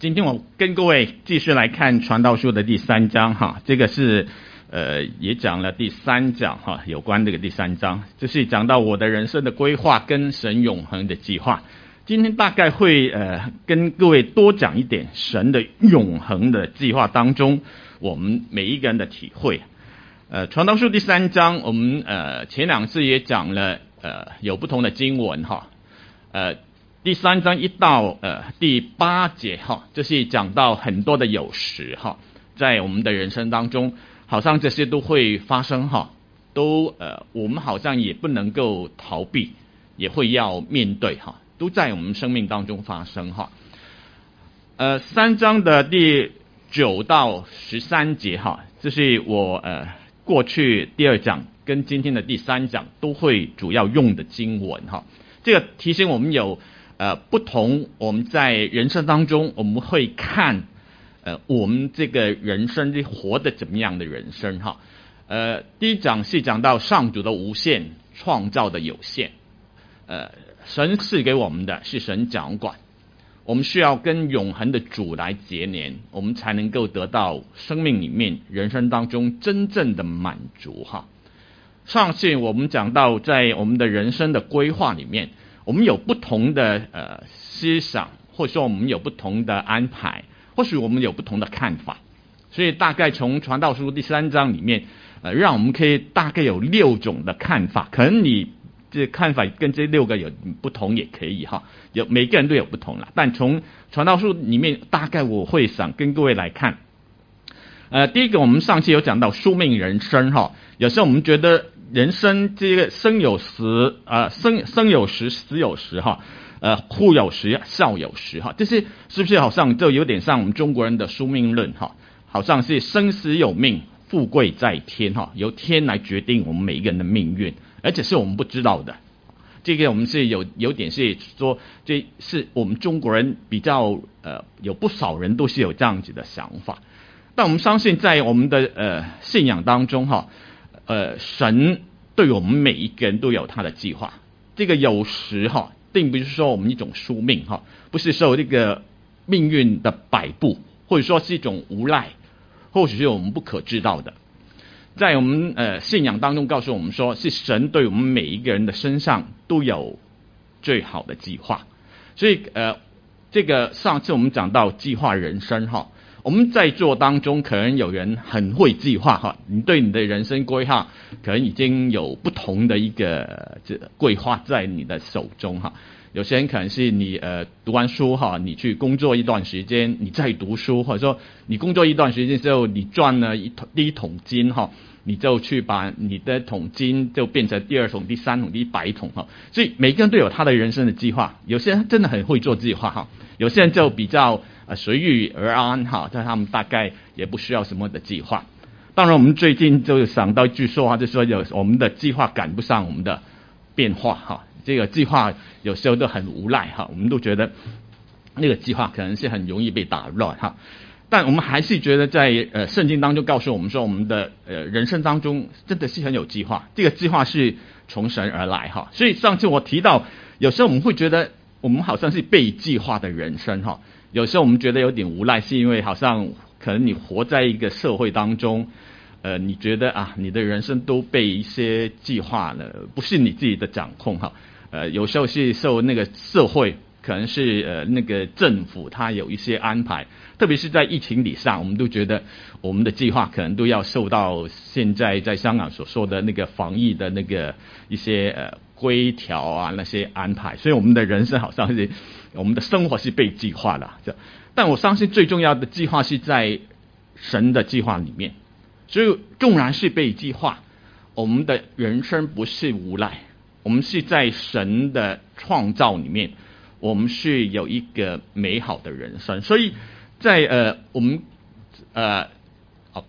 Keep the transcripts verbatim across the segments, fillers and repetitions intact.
今天我跟各位继续来看传道书的第三章哈，这个是呃也讲了第三讲哈，有关这个第三章，就是讲到我的人生的规划跟神永恒的计划。今天大概会呃跟各位多讲一点神的永恒的计划当中我们每一个人的体会。呃，传道书第三章，我们呃前两次也讲了呃有不同的经文哈，呃。第三章一到呃第八节哈，这是讲到很多的有时哈，在我们的人生当中，好像这些都会发生哈，都呃我们好像也不能够逃避，也会要面对哈，都在我们生命当中发生哈。呃，三章的第九到十三节哈，这是我呃过去第二讲跟今天的第三讲都会主要用的经文哈，这个提醒我们有。呃，不同我们在人生当中，我们会看，呃，我们这个人生是活得怎么样的人生哈。呃，第一讲是讲到上主的无限，创造的有限。呃，神赐给我们的是神掌管，我们需要跟永恒的主来结连，我们才能够得到生命里面人生当中真正的满足哈。上次我们讲到在我们的人生的规划里面。我们有不同的呃思想，或者说我们有不同的安排，或许我们有不同的看法，所以大概从传道书第三章里面，呃，让我们可以大概有六种的看法，可能你这看法跟这六个有不同也可以哈，有每个人都有不同啦，但从传道书里面，大概我会想跟各位来看，呃，第一个我们上期有讲到宿命人生哈，有时候我们觉得。人生这个生有时啊、呃，生生有时，死有时哈，呃，哭有时，笑有时哈，这是是不是好像就有点像我们中国人的宿命论哈？好像是生死有命，富贵在天哈，由天来决定我们每一个人的命运，而且是我们不知道的。这个我们是有有点是说，这是我们中国人比较呃，有不少人都是有这样子的想法，但我们相信在我们的呃信仰当中哈。呃，神对我们每一个人都有他的计划。这个有时哈，并不是说我们一种宿命哈，不是受这个命运的摆布，或者说是一种无赖，或许是我们不可知道的。在我们呃信仰当中告诉我们说，是神对我们每一个人的身上都有最好的计划。所以呃，这个上次我们讲到计划人生哈。我们在座当中，可能有人很会计划哈，你对你的人生规划，可能已经有不同的一个这规划在你的手中哈。有些人可能是你呃读完书哈，你去工作一段时间，你再读书，或者说你工作一段时间之后，你赚了一桶第一桶金哈，你就去把你的桶金就变成第二桶、第三桶、第一百桶哈。所以每个人都有他的人生的计划，有些人真的很会做计划哈，有些人就比较。呃，随遇而安哈，但他们大概也不需要什么的计划。当然，我们最近就想到一句说话，就是说有我们的计划赶不上我们的变化哈。这个计划有时候都很无赖哈，我们都觉得那个计划可能是很容易被打乱哈。但我们还是觉得在呃圣经当中告诉我们说，我们的呃人生当中真的是很有计划，这个计划是从神而来哈。所以上次我提到，有时候我们会觉得我们好像是被计划的人生哈。有时候我们觉得有点无赖，是因为好像可能你活在一个社会当中，呃，你觉得啊，你的人生都被一些计划了，不是你自己的掌控哈。呃，有时候是受那个社会，可能是呃那个政府它有一些安排，特别是在疫情底下，我们都觉得我们的计划可能都要受到现在在香港所说的那个防疫的那个一些呃规条啊那些安排，所以我们的人生好像是。我们的生活是被计划的，但我相信最重要的计划是在神的计划里面。所以纵然是被计划，我们的人生不是无赖，我们是在神的创造里面，我们是有一个美好的人生。所以在呃我们呃好，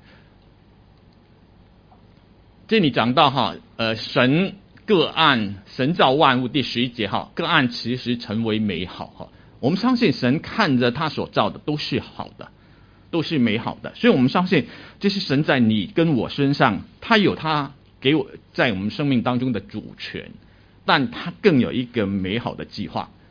这里讲到哈呃神。各按神造万物第十一节哈，各按其实成为美好哈。我们相信神看着他所造的都是好的，都是美好的，所以我们相信这是神在你跟我身上，他有他给我在我们生命当中的主权，但他更有一个美好的计划。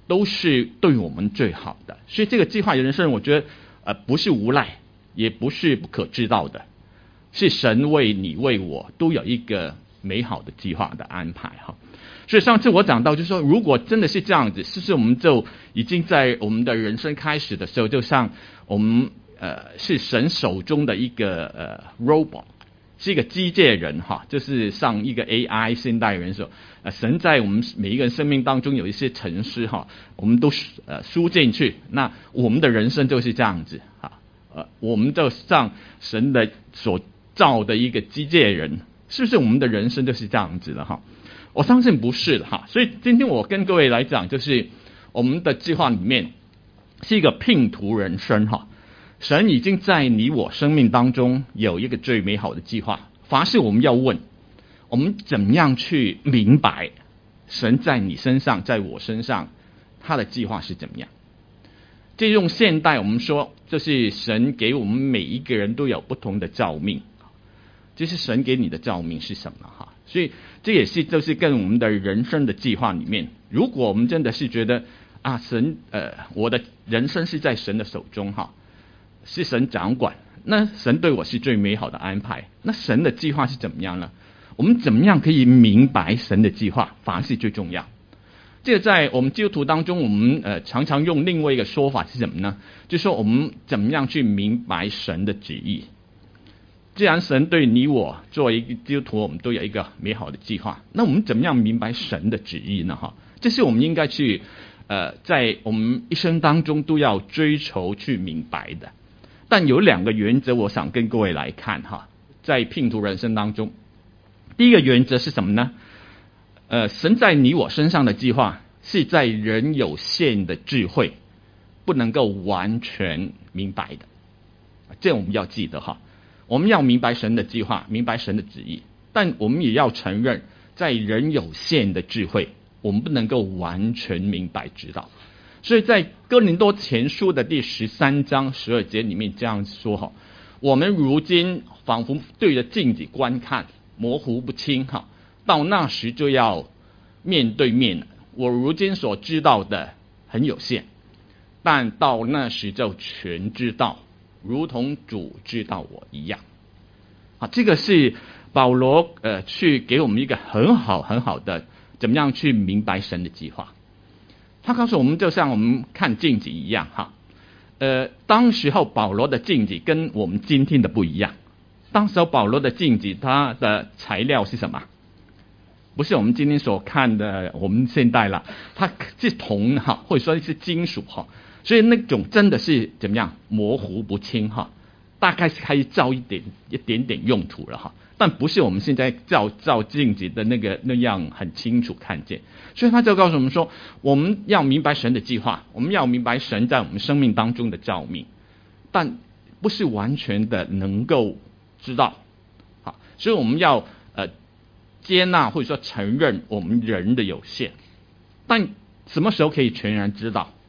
都是对我们最好的。所以这个计划人生，我觉得呃不是无赖，也不是不可知道的，是神为你为我都有一个美好的计划的安排哈。所以上次我讲到，就是说，如果真的是这样子，是不是我们就已经在我们的人生开始的时候，就像我们呃是神手中的一个呃 robot， 是一个机械人哈，就是像一个 A I 现代人说，呃神在我们每一个人生命当中有一些程式哈，我们都呃输进去，那我们的人生就是这样子哈，呃我们就像神的所造的一个机械人，是不是我们的人生就是这样子的哈？我相信不是的哈，所以今天我跟各位来讲，就是我们的计划里面是一个拼图人生哈。神已经在你我生命当中有一个最美好的计划，凡是我们要问，我们怎么样去明白神在你身上，在我身上，他的计划是怎么样？这用现代我们说，就是神给我们每一个人都有不同的召命，就是神给你的召命是什么哈？所以这也是就是跟我们的人生的计划里面，如果我们真的是觉得啊神呃我的人生是在神的手中哈，是神掌管，那神对我是最美好的安排，那神的计划是怎么样呢？我们怎么样可以明白神的计划，反而是最重要。这个在我们基督徒当中，我们呃常常用另外一个说法是什么呢？就是说我们怎么样去明白神的旨意。既然神对你我作为一个基督徒，我们都有一个美好的计划，那我们怎么样明白神的旨意呢？哈，这是我们应该去呃在我们一生当中都要追求去明白的。但有两个原则，我想跟各位来看哈，在拼图人生当中，第一个原则是什么呢？呃，神在你我身上的计划是在人有限的智慧不能够完全明白的，这我们要记得哈。我们要明白神的计划，明白神的旨意，但我们也要承认，在人有限的智慧，我们不能够完全明白知道。所以在哥林多前书的第十三章十二节里面这样说哈：我们如今仿佛对着镜子观看，模糊不清哈，到那时就要面对面了。我如今所知道的很有限，但到那时就全知道，如同主知道我一样。啊，这个是保罗呃去给我们一个很好很好的怎么样去明白神的计划。他告诉我们，就像我们看镜子一样哈，呃，当时候保罗的镜子跟我们今天的不一样。当时候保罗的镜子，它的材料是什么？不是我们今天所看的，我们现代啦，它是铜哈，或者说是金属哈，所以那种真的是怎么样模糊不清哈，大概是可以照一点一点点用途了哈，但不是我们现在照照镜子的那个那样很清楚看见。所以他就告诉我们说，我们要明白神的计划，我们要明白神在我们生命当中的召命，但不是完全的能够知道。好，所以我们要呃接纳或者说承认我们人的有限，但什么时候可以全然知道？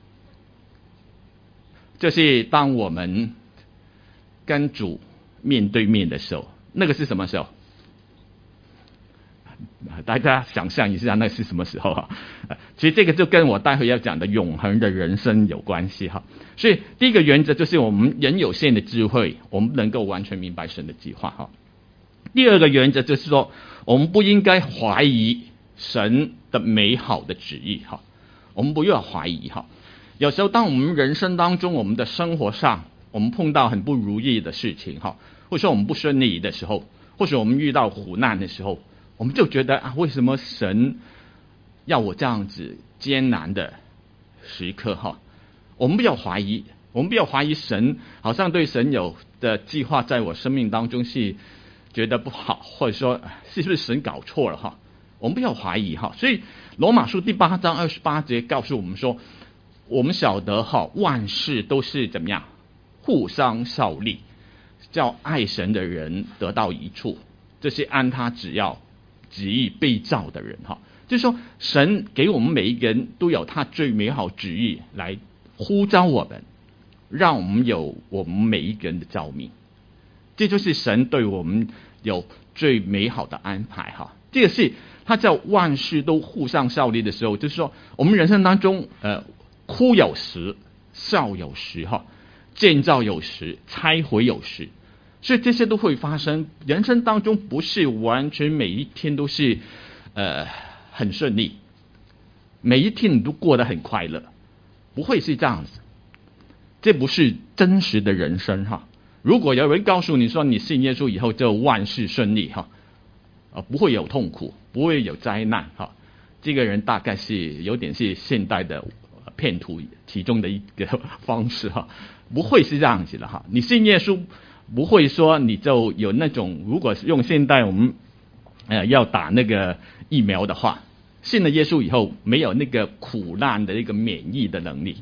就是当我们跟主面对面的时候，那个是什么时候？大家想象一下，那是什么时候哈？其实这个就跟我待会要讲的永恒的人生有关系哈。所以第一个原则就是我们人有限的智慧，我们不能够完全明白神的计划哈。第二个原则就是说，我们不应该怀疑神的美好的旨意哈。我们不要怀疑哈。有时候当我们人生当中，我们的生活上，我们碰到很不如意的事情哈，或者说我们不顺利的时候，或者我们遇到苦难的时候，我们就觉得啊，为什么神要我这样子艰难的时刻哈？我们不要怀疑，我们不要怀疑神，好像对神有的计划在我生命当中是觉得不好，或者说是不是神搞错了哈？我们不要怀疑哈。所以罗马书第八章二十八节告诉我们说，我们晓得哈，万事都是怎么样互相效力，叫爱神的人得到益处，这是按他只要旨意被造的人哈。就是说神给我们每一个人都有他最美好旨意来呼召我们，让我们有我们每一个人的召命，这就是神对我们有最美好的安排哈。这个是它叫万事都互相效力的时候，就是说我们人生当中，呃，哭有时，笑有时，哈，建造有时，拆毁有时，所以这些都会发生。人生当中不是完全每一天都是，呃，很顺利，每一天你都过得很快乐，不会是这样子。这不是真实的人生，哈。如果有人告诉你说你信耶稣以后就万事顺利，哈，啊，不会有痛苦，不会有灾难，哈，这个人大概是有点是现代的骗徒其中的一个方式，哈，不会是这样子的，哈。你信耶稣，不会说你就有那种，如果是用现代我们呃要打那个疫苗的话，信了耶稣以后没有那个苦难的一个免疫的能力，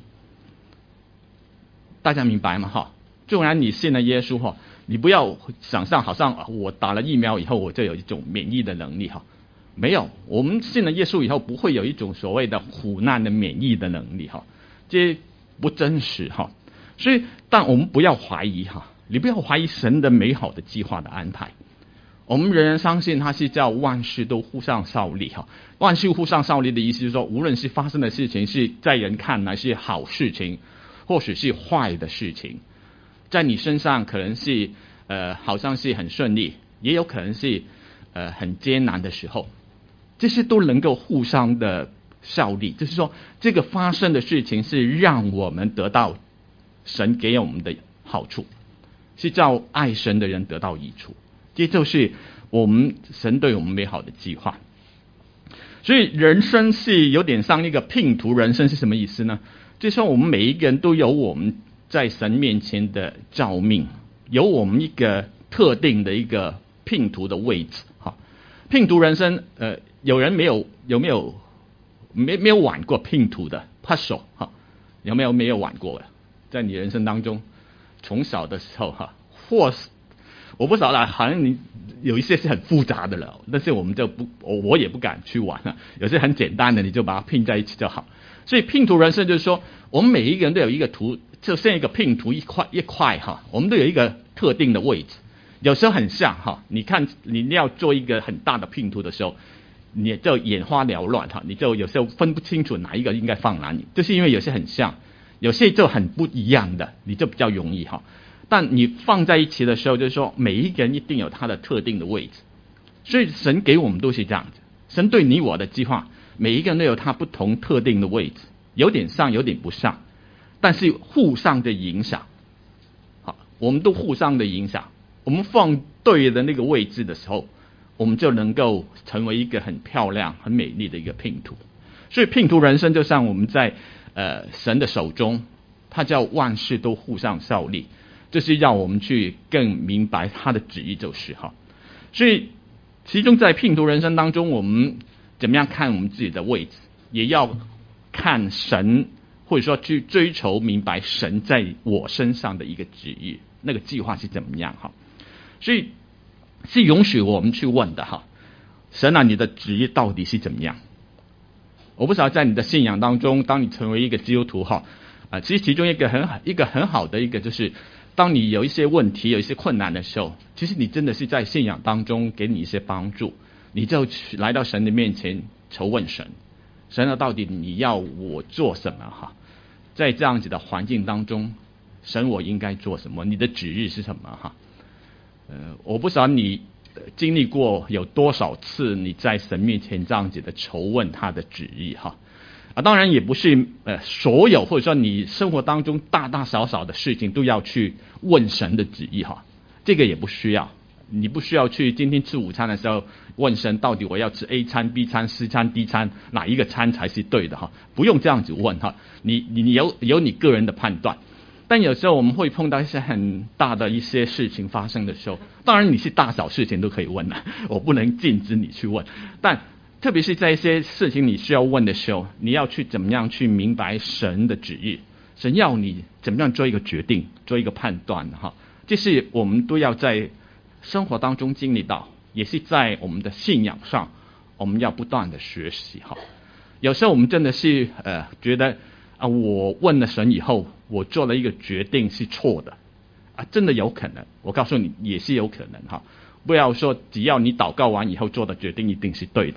大家明白吗？哈。纵然你信了耶稣，哈，你不要想象好像我打了疫苗以后我就有一种免疫的能力，哈，没有。我们信了耶稣以后不会有一种所谓的苦难的免疫的能力，哈，这不真实，哈。所以但我们不要怀疑，哈，你不要怀疑神的美好的计划的安排。我们仍然相信他是叫万事都互相效力，哈。万事互相效力的意思就是说，无论是发生的事情是在人看来是好事情，或许是坏的事情，在你身上可能是呃好像是很顺利，也有可能是呃很艰难的时候，这些都能够互相的效力，就是说这个发生的事情是让我们得到神给我们的好处，是叫爱神的人得到益处，这就是我们神对我们美好的计划。所以人生是有点像一个拼图，人生是什么意思呢？就是说我们每一个人都有我们在神面前的召命，有我们一个特定的一个拼图的位置，哈。拼图人生，呃，有人没有有没有没没有玩过拼图的 puzzle， 哈，有没有没有玩过的？在你人生当中，从小的时候，哈，或是我不晓得，好像你有一些是很复杂的了，但是我们就不，我我也不敢去玩了。有些很简单的，你就把它拼在一起就好。所以拼图人生就是说，我们每一个人都有一个图，就像一个拼图一块一块，哈，我们都有一个特定的位置。有时候很像，哈，你看你要做一个很大的拼图的时候，你就眼花缭乱，哈，你就有时候分不清楚哪一个应该放哪里，就是因为有些很像，有些就很不一样的，你就比较容易，哈。但你放在一起的时候，就是说每一个人一定有他的特定的位置，所以神给我们都是这样子。神对你我的计划，每一个人都有他不同特定的位置，有点像，有点不像，但是互相的影响。好，我们都互相的影响。我们放对的那个位置的时候，我们就能够成为一个很漂亮、很美丽的一个拼图。所以拼图人生就像我们在呃神的手中，它叫万事都互相效力。就是让我们去更明白他的旨意，就是哈。所以其中在拼图人生当中，我们怎么样看我们自己的位置，也要看神，或者说去追求明白神在我身上的一个旨意，那个计划是怎么样哈。所以是允许我们去问的哈，神啊，你的旨意到底是怎么样？我不知道在你的信仰当中，当你成为一个基督徒哈，啊，其实其中一个很一个很好的一个就是。当你有一些问题、有一些困难的时候，其实你真的是在信仰当中给你一些帮助，你就去来到神的面前求问神，神啊，到底你要我做什么哈？在这样子的环境当中，神我应该做什么？你的旨意是什么哈？呃，我不晓得你经历过有多少次你在神面前这样子的求问他的旨意哈。啊，当然也不是呃所有或者说你生活当中大大小小的事情都要去问神的旨意哈，这个也不需要，你不需要去今天吃午餐的时候问神到底我要吃 A 餐 B 餐 C 餐 D 餐哪一个餐才是对的哈，不用这样子问哈，你你有有你个人的判断。但有时候我们会碰到一些很大的一些事情发生的时候，当然你是大小事情都可以问的，我不能禁止你去问，但特别是在一些事情你需要问的时候，你要去怎么样去明白神的旨意，神要你怎么样做一个决定，做一个判断哈，这是我们都要在生活当中经历到，也是在我们的信仰上我们要不断的学习哈。有时候我们真的是呃觉得啊，我问了神以后，我做了一个决定是错的啊，真的有可能，我告诉你也是有可能哈。不要说只要你祷告完以后做的决定一定是对的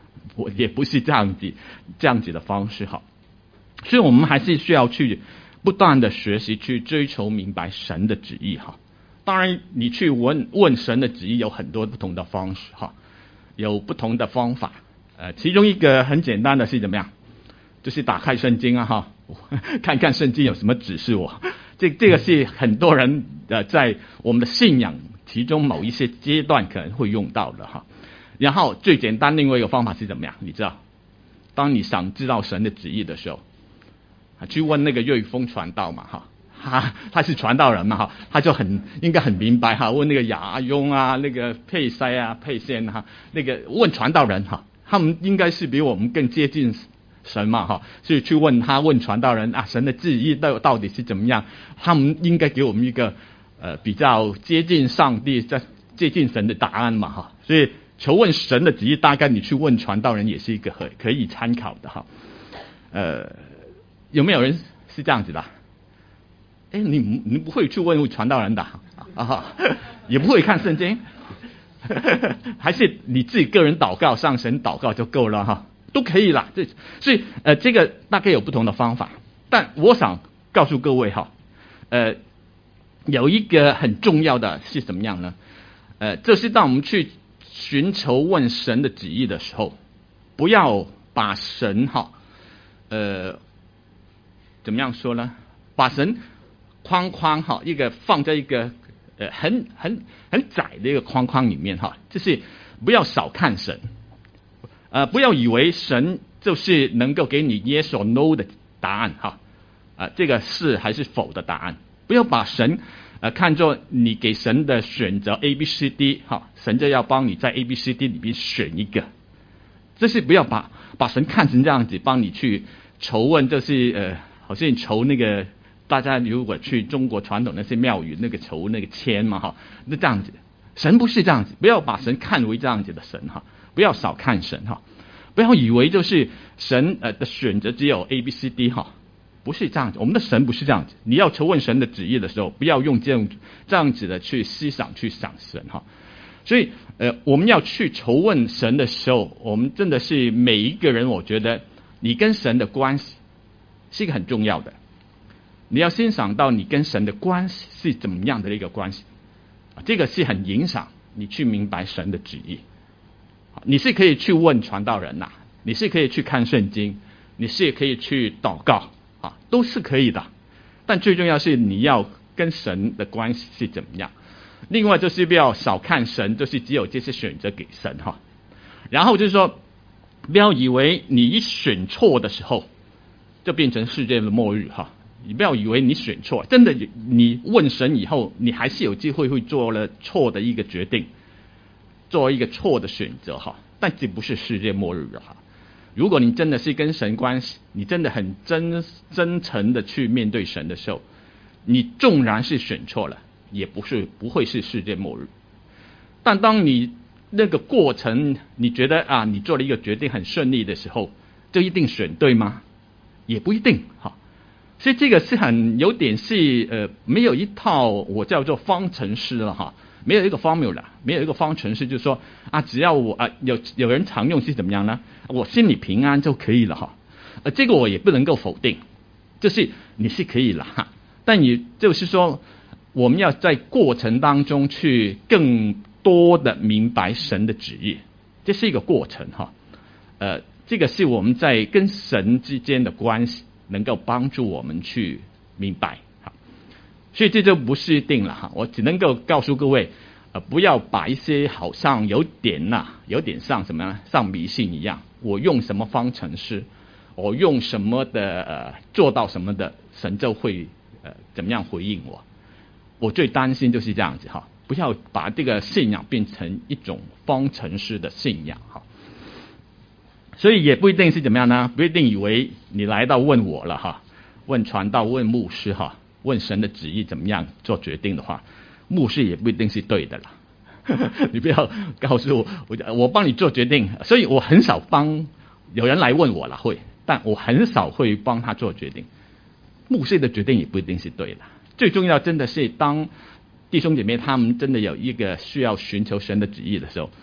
我也不是这样子这样子的方式哈。所以我们还是需要去不断的学习，去追求明白神的旨意哈。当然，你去问问神的旨意有很多不同的方式哈，有不同的方法。呃，其中一个很简单的是怎么样？就是打开圣经啊哈，看看圣经有什么指示我。这这个是很多人呃在我们的信仰其中某一些阶段可能会用到的哈。然后最简单另外一个方法是怎么样？你知道，当你想知道神的旨意的时候，去问那个瑞丰传道嘛哈，他他是传道人嘛哈，他就很应该很明白哈。问那个亚雍啊，那个佩塞啊、佩仙啊，那个问传道人哈，他们应该是比我们更接近神嘛哈，所以去问他问传道人啊，神的旨意到到底是怎么样？他们应该给我们一个呃比较接近上帝、在接近神的答案嘛哈。所以求问神的旨意，大概你去问传道人也是一个可可以参考的哈。呃，有没有人是这样子的？哎，你你不会去问传道人的啊？也不会看圣经，还是你自己个人祷告、上神祷告就够了哈？都可以啦。这所以呃，这个大概有不同的方法，但我想告诉各位哈，呃，有一个很重要的是怎么样呢？呃，就是当我们去寻求问神的旨意的时候，不要把神哈，呃，怎么样说呢？把神框框哈，一个放在一个呃很很很窄的一个框框里面哈，就是不要小看神。呃，不要以为神就是能够给你 yes or no 的答案哈，啊、呃，这个是还是否的答案。不要把神呃看作你给神的选择 A B C D 哈，神就要帮你在 A B C D 里面选一个。这是不要把把神看成这样子，帮你去求问，就是呃，好像求那个大家如果去中国传统那些庙宇那个求那个签嘛哈，那这样子，神不是这样子，不要把神看为这样子的神哈。不要少看神哈，不要以为就是神呃的选择只有 A B C D 哈，不是这样子，我们的神不是这样子。你要求问神的旨意的时候，不要用这样这样子的去思想去想神哈。所以呃，我们要去求问神的时候，我们真的是每一个人，我觉得你跟神的关系是一个很重要的。你要欣赏到你跟神的关系是怎么样的一个关系，这个是很影响你去明白神的旨意。你是可以去问传道人呐、啊，你是可以去看圣经，你是可以去祷告啊，都是可以的。但最重要是你要跟神的关系是怎么样。另外就是不要少看神，就是只有这些选择给神哈。然后就是说，不要以为你一选错的时候，就变成世界的末日哈。你不要以为你选错，真的你问神以后，你还是有机会会做了错的一个决定。做一个错的选择哈，但这不是世界末日哈。如果你真的是跟神关系，你真的很真真诚的去面对神的时候，你纵然是选错了，也不是不会是世界末日。但当你那个过程你觉得啊，你做了一个决定很顺利的时候，就一定选对吗？也不一定哈。所以这个是很有点是呃，没有一套我叫做方程式了哈。没有一个 formula， 没有一个方程式，就是说啊，只要我啊有有人常用是怎么样呢？我心里平安就可以了哈。呃，这个我也不能够否定，就是你是可以了哈。但也就是说，我们要在过程当中去更多的明白神的旨意，这是一个过程哈。呃，这个是我们在跟神之间的关系，能够帮助我们去明白。所以这就不是一定了哈，我只能够告诉各位，呃，不要把一些好像有点呐、啊，有点像什么呢？像迷信一样，我用什么方程式，我用什么的呃做到什么的，神就会呃怎么样回应我。我最担心就是这样子哈，不要把这个信仰变成一种方程式的信仰哈。所以也不一定是怎么样呢？不一定以为你来到问我了哈，问传道、问牧师哈。问神的旨意怎么样做决定的话，牧师也不一定是对的啦。你不要告诉我，我我帮你做决定，所以我很少帮有人来问我了会，但我很少会帮他做决定。牧师的决定也不一定是对的。最重要真的是当弟兄姐妹他们真的有一个需要寻求神的旨意的时候，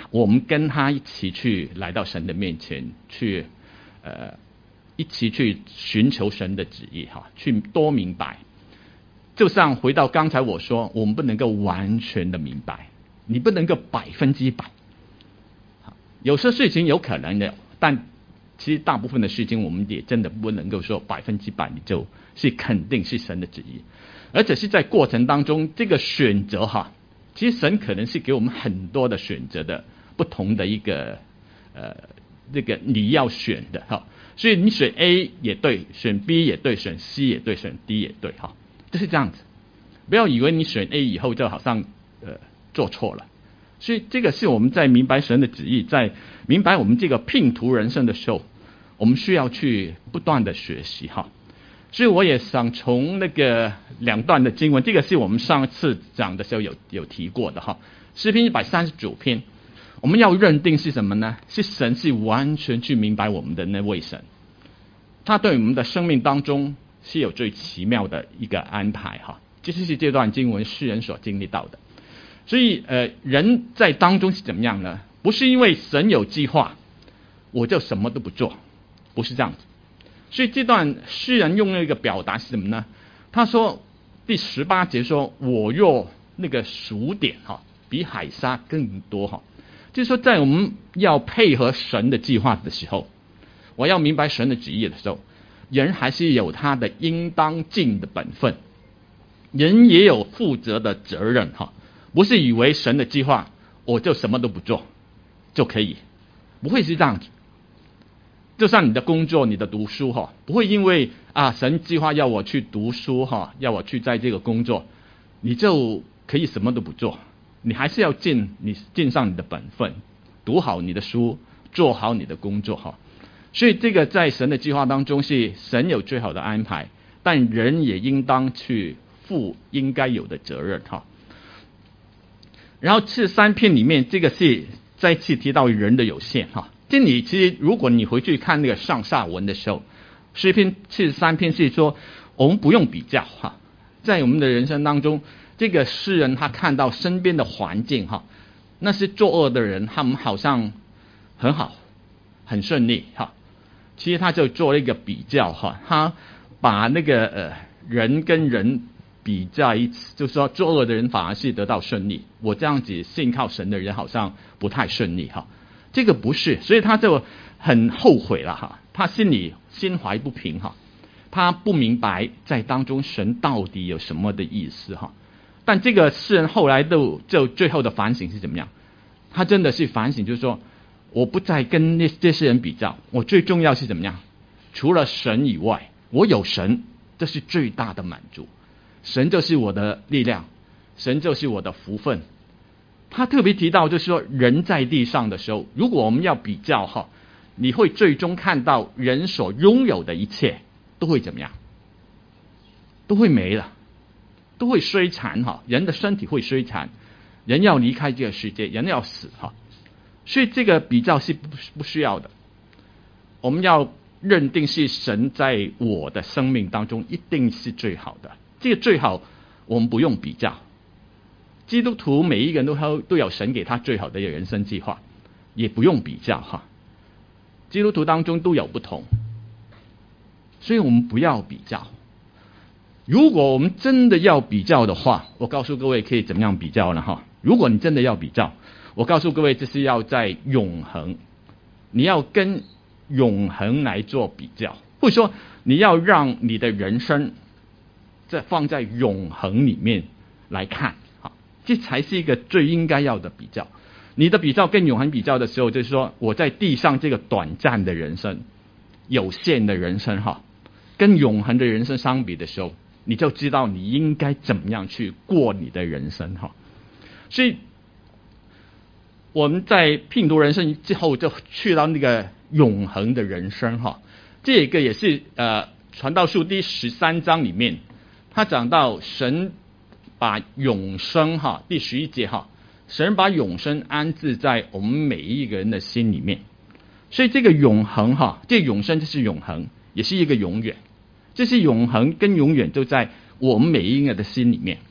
我们跟他一起去来到神的面前，去呃一起去寻求神的旨意哈，去多明白。就像回到刚才我说，我们不能够完全的明白，你不能够百分之百。有些事情有可能的，但其实大部分的事情我们也真的不能够说百分之百你就是肯定是神的旨意，而且是在过程当中这个选择哈，其实神可能是给我们很多的选择的不同的一个呃这个你要选的哈，所以你选 A 也对，选 B 也对，选 C 也对，选 D 也对哈，就是这样子。不要以为你选 A 以后就好像呃做错了。所以这个是我们在明白神的旨意，在明白我们这个拼图人生的时候，我们需要去不断的学习哈。所以我也想从那个两段的经文，这个是我们上次讲的时候有有提过的哈。诗篇一百三十九篇，我们要认定是什么呢？是神是完全去明白我们的那位神，他对我们的生命当中是有最奇妙的一个安排哈。这就是这段经文诗人所经历到的。所以呃，人在当中是怎么样呢？不是因为神有计划，我就什么都不做，不是这样子。所以这段诗人用那个表达是什么呢？他说第十八节说，我若那个数点哈，比海沙更多哈，就是说在我们要配合神的计划的时候，我要明白神的旨意的时候，人还是有他的应当尽的本分，人也有负责的责任哈。不是以为神的计划我就什么都不做就可以，不会是这样子。就像你的工作你的读书哈，不会因为啊神计划要我去读书哈，要我去在这个工作，你就可以什么都不做。你还是要尽你尽上你的本分，读好你的书，做好你的工作哈。所以这个在神的计划当中是神有最好的安排，但人也应当去负应该有的责任哈。然后这三篇里面，这个是再次提到人的有限哈。这里其实如果你回去看那个上下文的时候，诗篇七十三篇是说我们不用比较哈，在我们的人生当中，这个诗人他看到身边的环境哈，那些作恶的人他们好像很好很顺利哈，其实他就做了一个比较哈，他把那个呃人跟人比在一起，就是说作恶的人反而是得到顺利，我这样子信靠神的人好像不太顺利哈，这个不是，所以他就很后悔了哈，他心里心怀不平哈，他不明白在当中神到底有什么的意思哈。但这个诗人后来都就最后的反省是怎么样？他真的是反省，就是说我不再跟那这些人比较，我最重要是怎么样？除了神以外，我有神，这是最大的满足。神就是我的力量，神就是我的福分。他特别提到就是说人在地上的时候，如果我们要比较哈，你会最终看到人所拥有的一切都会怎么样？都会没了，都会衰残哈，人的身体会衰残，人要离开这个世界，人要死哈，所以这个比较是不不需要的。我们要认定是神在我的生命当中一定是最好的，这个最好我们不用比较。基督徒每一个人都都有神给他最好的人生计划，也不用比较哈。基督徒当中都有不同，所以我们不要比较。如果我们真的要比较的话，我告诉各位可以怎么样比较呢哈？如果你真的要比较，我告诉各位这是要在永恒，你要跟永恒来做比较，或者说你要让你的人生在放在永恒里面来看，好，这才是一个最应该要的比较。你的比较跟永恒比较的时候，就是说我在地上这个短暂的人生、有限的人生哈，跟永恒的人生相比的时候，你就知道你应该怎么样去过你的人生哈。所以我们在拼读人生之后，就去到那个永恒的人生哈。这个也是呃传道书第十三章里面，他讲到神把永生哈，第十一节哈，神把永生安置在我们每一个人的心里面。所以这个永恒哈，这个永生就是永恒，也是一个永远。这是永恒跟永远都在我们每一个人的心里面。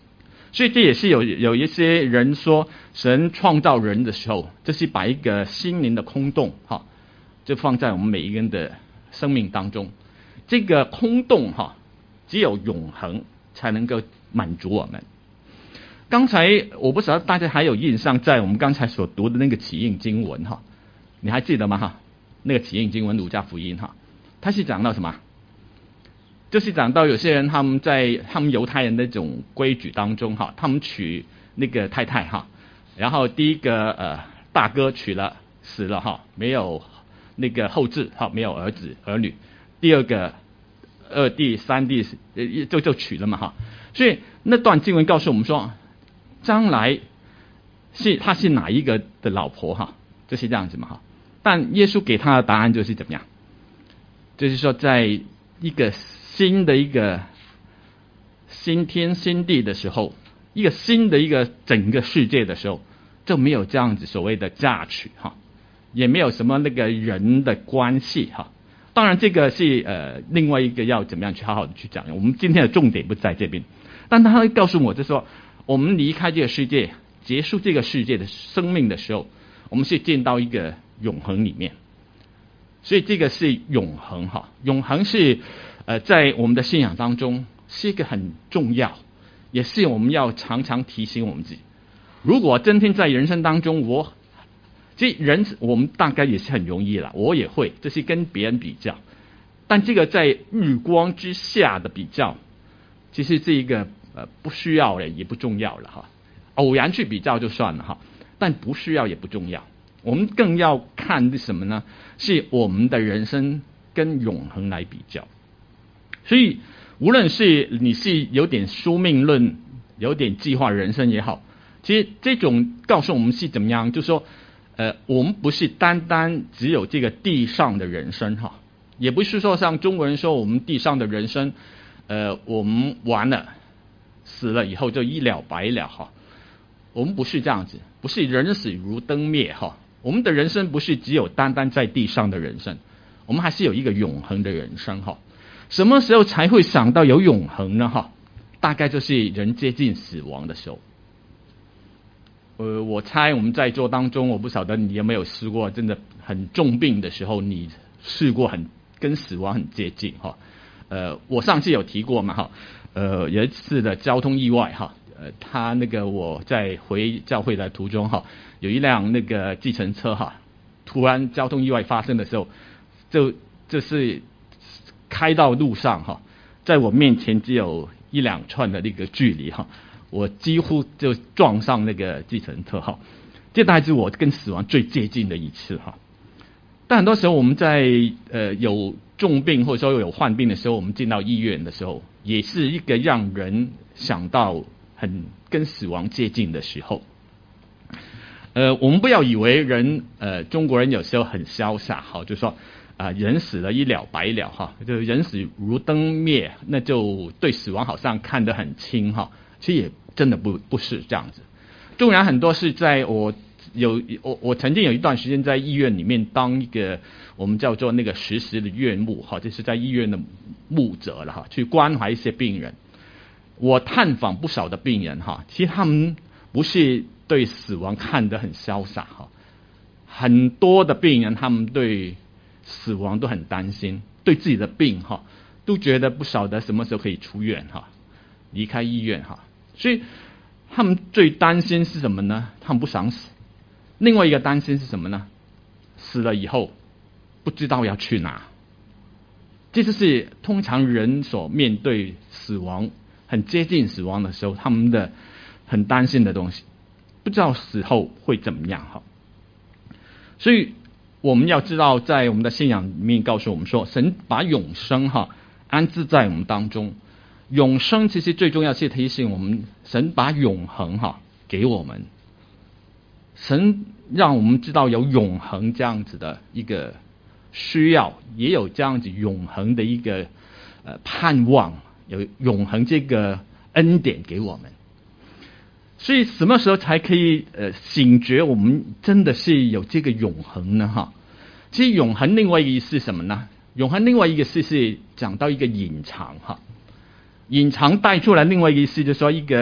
所以这也是有有一些人说，神创造人的时候，这是把一个心灵的空洞哈，就放在我们每一个人的生命当中。这个空洞哈，只有永恒才能够满足我们。刚才我不知道大家还有印象，在我们刚才所读的那个启应经文哈，你还记得吗哈？那个启应经文儒家福音哈，它是讲到什么？就是讲到有些人他们在他们犹太人的这种规矩当中哈，他们娶那个太太哈，然后第一个呃大哥娶了死了哈，没有那个后嗣哈，没有儿子儿女，第二个二弟三弟呃就就娶了嘛哈，所以那段经文告诉我们说，将来是他是哪一个的老婆哈，就是这样子嘛哈，但耶稣给他的答案就是怎么样，就是说在一个新的一个新天新地的时候，一个新的一个整个世界的时候，就没有这样子所谓的嫁娶哈，也没有什么那个人的关系哈。当然这个是呃另外一个要怎么样去好好的去讲，我们今天的重点不在这边，但他会告诉我，就是说我们离开这个世界，结束这个世界的生命的时候，我们是进到一个永恒里面。所以这个是永恒哈，永恒是呃在我们的信仰当中是一个很重要，也是我们要常常提醒我们自己。如果今天在人生当中，我其实人我们大概也是很容易啦，我也会，这是跟别人比较，但这个在日光之下的比较，其实这一个呃不需要的也不重要了哈，偶然去比较就算了哈，但不需要也不重要。我们更要看的什么呢？是我们的人生跟永恒来比较。所以无论是你是有点宿命论，有点计划人生也好，其实这种告诉我们是怎么样，就是说呃，我们不是单单只有这个地上的人生哈，也不是说像中国人说我们地上的人生呃，我们完了死了以后就一了百了哈，我们不是这样子，不是人死如灯灭哈。我们的人生不是只有单单在地上的人生，我们还是有一个永恒的人生哈。什么时候才会想到有永恒呢哈？大概就是人接近死亡的时候。呃，我猜我们在座当中，我不晓得你有没有试过，真的很重病的时候，你试过很跟死亡很接近哈。呃，我上次有提过嘛哈，呃，有一次的交通意外哈。呃，他那个我在回教会的途中哈，有一辆那个计程车哈，突然交通意外发生的时候，就就是开到路上哈，在我面前只有一两寸的那个距离哈，我几乎就撞上那个计程车哈，这大概是我跟死亡最接近的一次哈。但很多时候我们在呃有重病或者说有患病的时候，我们进到医院的时候，也是一个让人想到很跟死亡接近的时候。呃，我们不要以为人呃中国人有时候很潇洒哈，就说啊、呃、人死了一了百了哈，就人死如灯灭，那就对死亡好像看得很轻哈，其实也真的不不是这样子。纵然很多是在我有我我曾经有一段时间在医院里面当一个我们叫做那个实时的院牧哈，就是在医院的牧者了哈，去关怀一些病人。我探访不少的病人哈，其实他们不是对死亡看得很潇洒哈，很多的病人他们对死亡都很担心，对自己的病哈都觉得不晓得什么时候可以出院哈，离开医院哈，所以他们最担心是什么呢？他们不想死。另外一个担心是什么呢？死了以后不知道要去哪。这就是通常人所面对死亡很接近死亡的时候，他们的很担心的东西，不知道死后会怎么样哈。所以我们要知道，在我们的信仰里面告诉我们说，神把永生哈安置在我们当中。永生其实最重要是提醒我们，神把永恒哈给我们，神让我们知道有永恒这样子的一个需要，也有这样子永恒的一个呃盼望。有永恒这个恩典给我们，所以什么时候才可以呃醒觉我们真的是有这个永恒呢哈？其实永恒另外一个意思是什么呢？永恒另外一个意思是讲到一个隐藏哈，隐藏带出来另外一个意思就是说一个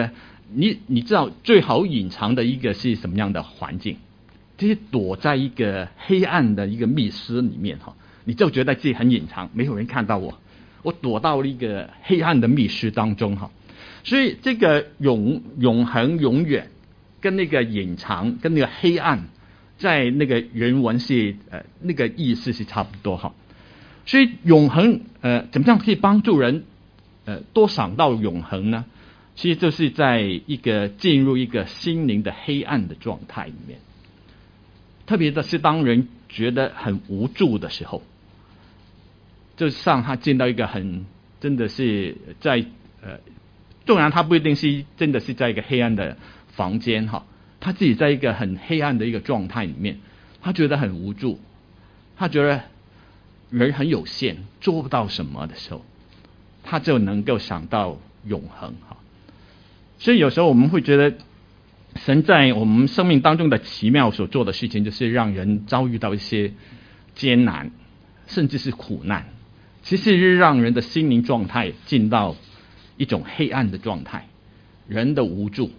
你你知道最好隐藏的一个是什么样的环境？就是躲在一个黑暗的一个密室里面哈，你就觉得自己很隐藏，没有人看到我，我躲到了一个黑暗的密室当中哈。所以这个永永恒永远跟那个隐藏跟那个黑暗，在那个原文是呃那个意思是差不多哈。所以永恒呃怎么样可以帮助人呃多想到永恒呢？其实就是在一个进入一个心灵的黑暗的状态里面，特别的是当人觉得很无助的时候，就像他进到一个很真的是在呃，纵然他不一定是真的是在一个黑暗的房间哈，他自己在一个很黑暗的一个状态里面，他觉得很无助，他觉得人很有限，做不到什么的时候，他就能够想到永恒哈。所以有时候我们会觉得神在我们生命当中的奇妙所做的事情，就是让人遭遇到一些艰难甚至是苦难，其实是让人的心灵状态进到一种黑暗的状态，人的无助，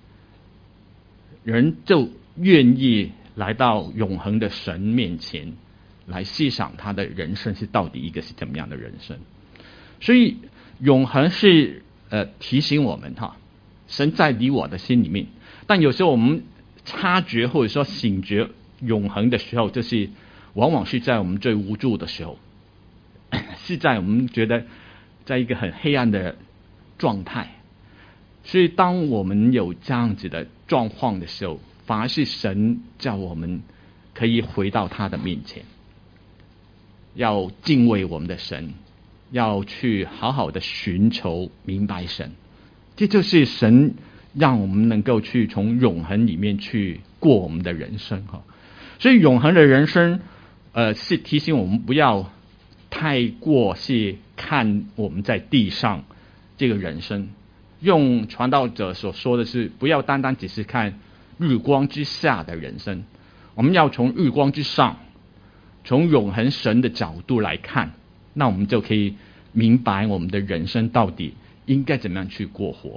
人就愿意来到永恒的神面前来细想他的人生是到底一个是怎么样的人生。所以永恒是呃提醒我们哈，神在你我的心里面，但有时候我们察觉或者说醒觉永恒的时候，就是往往是在我们最无助的时候，是在我们觉得在一个很黑暗的状态。所以当我们有这样子的状况的时候，反而是神叫我们可以回到他的面前，要敬畏我们的神，要去好好的寻求明白神。这就是神让我们能够去从永恒里面去过我们的人生哈。所以永恒的人生呃是提醒我们不要太过是看我们在地上这个人生，用传道者所说的是不要单单只是看日光之下的人生，我们要从日光之上，从永恒神的角度来看，那我们就可以明白我们的人生到底应该怎么样去过活。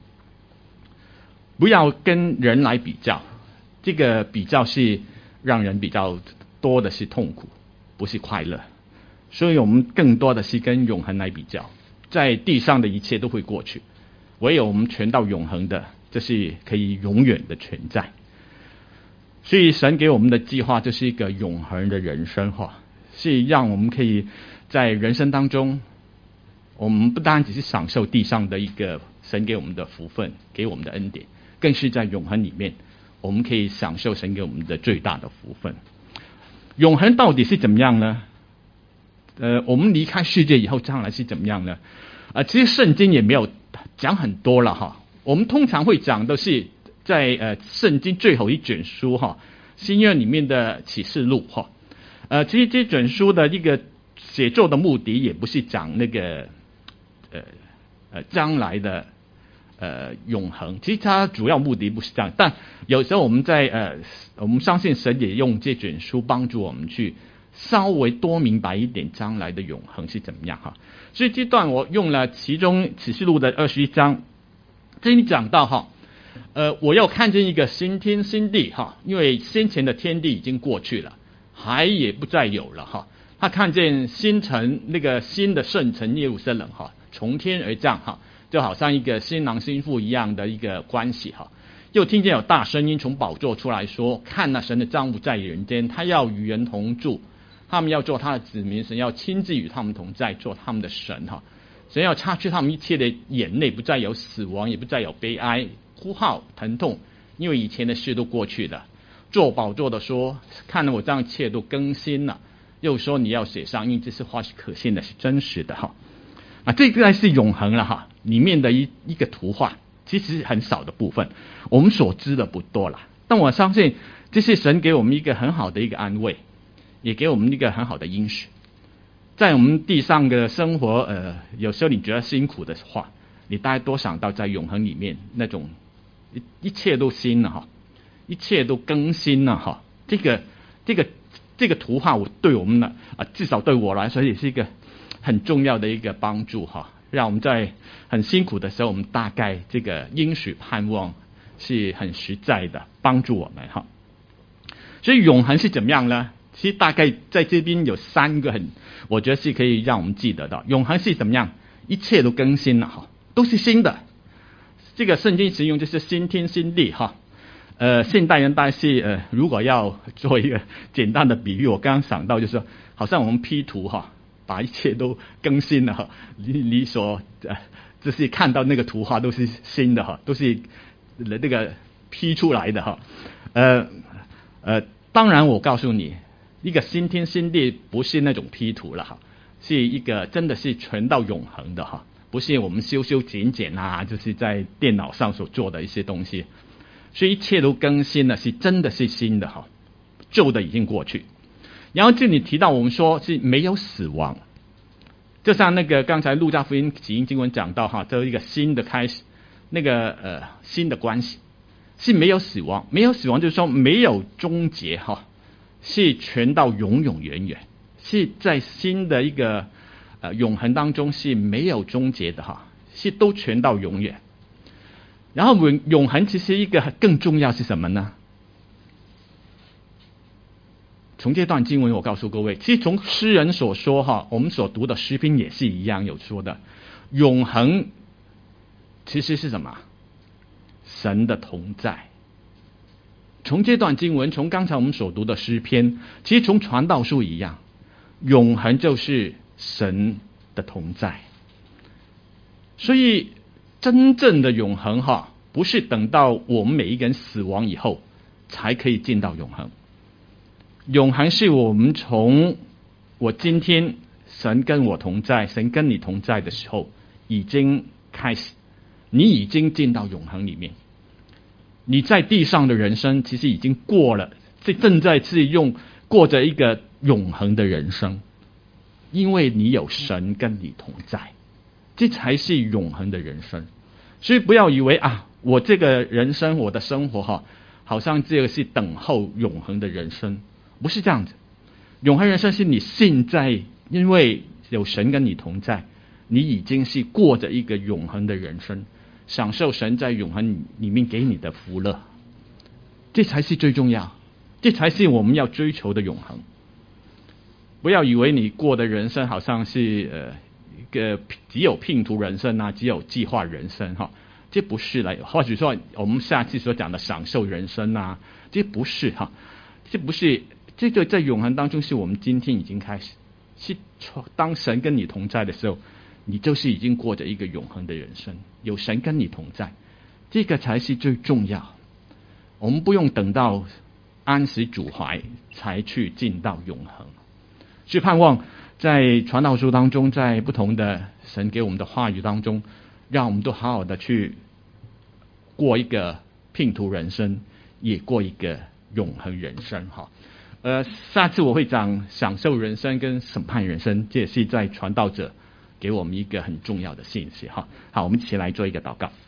不要跟人来比较，这个比较是让人比较多的是痛苦，不是快乐。所以我们更多的是跟永恒来比较，在地上的一切都会过去，唯有我们存到永恒的，这是可以永远的存在。所以神给我们的计划就是一个永恒的人生哈，是让我们可以在人生当中，我们不单只是享受地上的一个神给我们的福分，给我们的恩典，更是在永恒里面，我们可以享受神给我们的最大的福分。永恒到底是怎么样呢？呃，我们离开世界以后将来是怎么样呢？啊、呃，其实圣经也没有讲很多了哈。我们通常会讲的是在呃圣经最后一卷书哈，新约里面的启示录哈。呃，其实这卷书的一个写作的目的也不是讲那个呃呃将来的呃永恒，其实它主要目的不是这样。但有时候我们在呃我们相信神也用这卷书帮助我们去稍微多明白一点将来的永恒是怎么样哈。所以这段我用了其中启示录的二十一章，这里讲到哈，呃，我要看见一个新天新地哈，因为先前的天地已经过去了，海也不再有了哈。他看见新城，那个新的圣城耶路撒冷哈，从天而降哈，就好像一个新郎新妇一样的一个关系哈。又听见有大声音从宝座出来说：“看那神的帐幕在人间，他要与人同住。”他们要做他的子民，神要亲自与他们同在，做他们的神哈。神要擦去他们一切的眼泪，不再有死亡，也不再有悲哀、哭号、疼痛，因为以前的事都过去了。做宝座的说：“看了我这样一切都更新了。”又说：“你要写上，因为这些话是可信的，是真实的哈。”啊，这个是永恒了哈，里面的一一个图画，其实很少的部分，我们所知的不多了。但我相信，这是神给我们一个很好的一个安慰。也给我们一个很好的应许，在我们地上的生活，呃，有时候你觉得辛苦的话，你大概多想到在永恒里面那种一一切都新了哈，一切都更新了哈。这个这个这个图画，我对我们呢啊、呃，至少对我来说也是一个很重要的一个帮助哈。 让我们在很辛苦的时候，我们大概这个应许盼望是很实在的，帮助我们哈。所以永恒是怎么样呢？其实大概在这边有三个很，我觉得是可以让我们记得的。永恒是怎么样？一切都更新了哈，都是新的。这个圣经形容就是新天新地哈。呃，现代人大概是呃，如果要做一个简单的比喻，我刚刚想到就是说，好像我们 P 图哈，把一切都更新了哈。你你所呃，就是看到那个图画都是新的哈，都是那个 P 出来的哈。呃呃，当然我告诉你，一个新天新地不是那种 P 图了哈，是一个真的是存到永恒的哈，不是我们修修剪剪啊，就是在电脑上所做的一些东西。所以一切都更新了，是真的是新的哈，旧的已经过去。然后这里提到我们说是没有死亡，就像那个刚才路加福音起因经文讲到哈，这一个新的开始，那个呃新的关系是没有死亡，没有死亡就是说没有终结哈，是全到永永远远，是在新的一个呃永恒当中是没有终结的哈，是都全到永远。然后永永恒其实一个更重要是什么呢？从这段经文我告诉各位，其实从诗人所说哈，我们所读的诗篇也是一样有说的，永恒其实是什么？神的同在。从这段经文，从刚才我们所读的诗篇，其实从传道书一样，永恒就是神的同在。所以真正的永恒哈，不是等到我们每一个人死亡以后才可以进到永恒。永恒是我们从我今天神跟我同在，神跟你同在的时候已经开始，你已经进到永恒里面。你在地上的人生其实已经过了，这正在是用过着一个永恒的人生，因为你有神跟你同在，这才是永恒的人生。所以不要以为啊，我这个人生我的生活哈，好像这个是等候永恒的人生，不是这样子。永恒人生是你现在因为有神跟你同在，你已经是过着一个永恒的人生，享受神在永恒里面给你的福乐，这才是最重要，这才是我们要追求的永恒。不要以为你过的人生好像是呃一个只有拼图人生啊，只有计划人生哈，这不是了。或者说我们下次所讲的享受人生啊，这不是哈，这不是这个在永恒当中是我们今天已经开始，是当神跟你同在的时候，你就是已经过着一个永恒的人生，有神跟你同在，这个才是最重要。我们不用等到安息主怀才去进到永恒。所以盼望在传道书当中，在不同的神给我们的话语当中，让我们都好好的去过一个拼图人生，也过一个永恒人生哈。呃，下次我会讲享受人生跟审判人生，这也是在传道者给我们一个很重要的信息哈。好，我们一起来做一个祷告。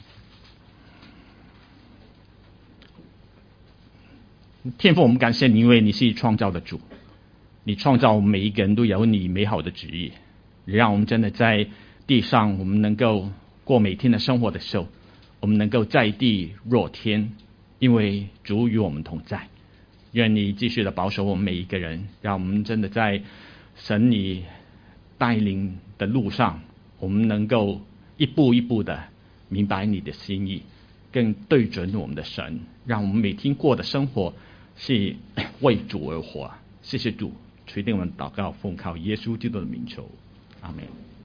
天父，我们感谢你，因为你是创造的主，你创造我们每一个人都有你美好的旨意，让我们真的在地上，我们能够过每天的生活的时候，我们能够在地若天，因为主与我们同在。愿你继续的保守我们每一个人，让我们真的在神你带领的路上，我们能够一步一步的明白你的心意，更对准我们的神，让我们每天过的生活是为主而活。谢谢主垂听我们祷告，奉靠耶稣基督的名求，阿们。